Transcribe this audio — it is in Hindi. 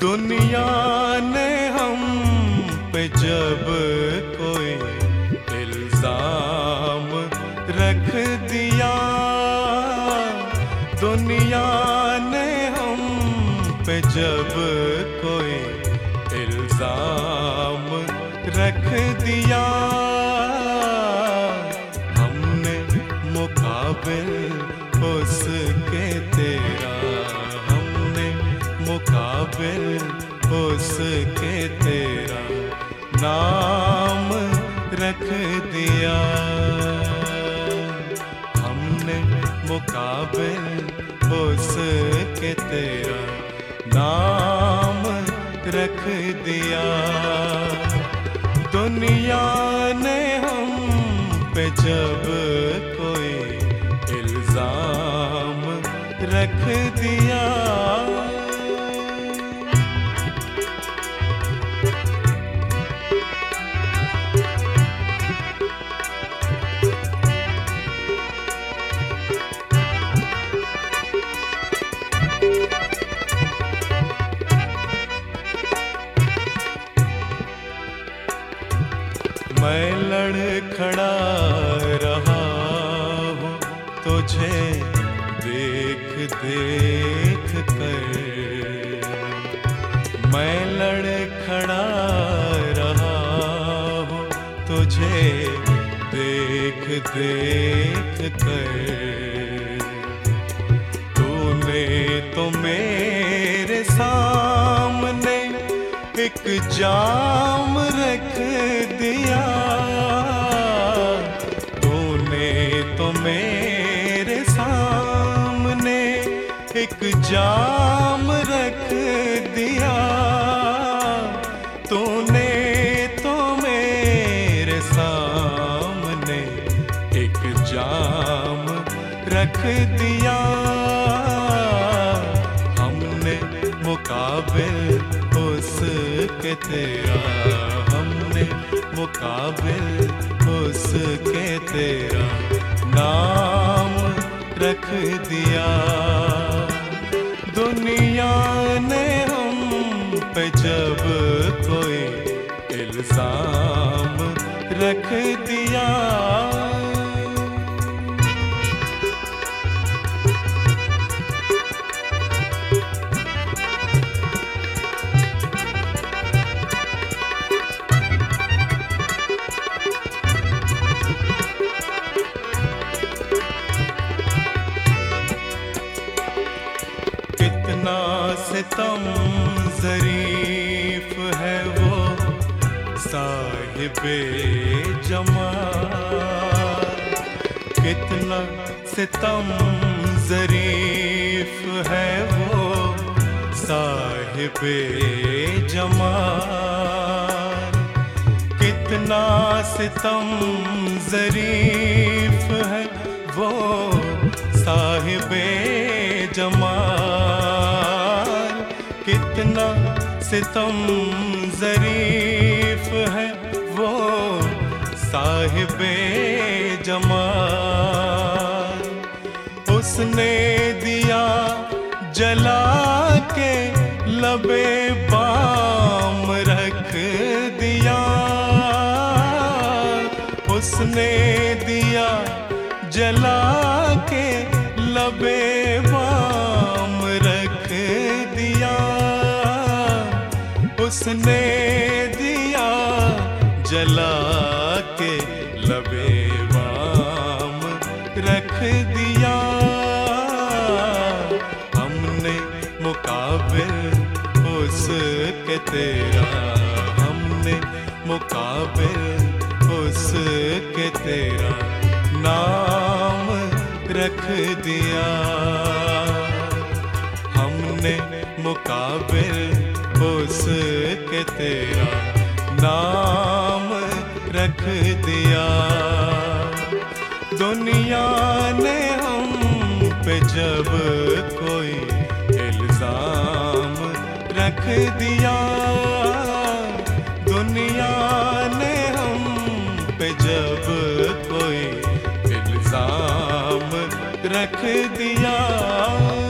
दुनिया ने हम पे जब कोई इल्जाम रख दिया, दुनिया ने हम पे जब कोई इल्जाम रख दिया, हमने मुकाबिल उसके तेरा, हमने मुकाबिल उसके तेरा नाम रख दिया, हमने मुकाबिल उसके तेरा नाम रख दिया। दुनिया ने हम पे जब कोई इल्जाम रख दिया, मैं लड़खड़ा रहा हूँ तुझे देख देख कर, मैं लड़खड़ा रहा हूँ तुझे देख देख कर, तूने तो मेरे सामने एक जाम रख दिया, तूने तो मेरे सामने एक जाम रख दिया, तूने तो मेरे सामने एक जाम रख दिया, हमने मुकाबिल उसके तेरा, हमने मुकाबिल उसके तेरा नाम रख दिया। दुनिया ने हम पे जब कोई इल्जाम रख दिया, कितना सितम ज़रीफ़ है वो साहिबे जमाल, कितना सितम ज़रीफ़ है वो साहिबे जमाल, कितना सितम ज़रीफ़ है वो साहिबे जमाल, कितना सितम ज़रीफ़ है वो साहिबे जमाल, उसने दिया जला के लबे बाम रख दिया, उसने दिया जला के लबे बाम रख दिया, उसने दिया जला के लबे बाम रख दिया, हमने मुकाबिल उसके तेरा, हमने मुकाबिल उसके तेरा नाम रख दिया, हमने मुकाबिल उसके तेरा नाम रख दिया। दुनिया ने हम पे जब कोई इल्जाम रख दिया, दुनिया ने हम पे जब कोई इल्जाम रख दिया।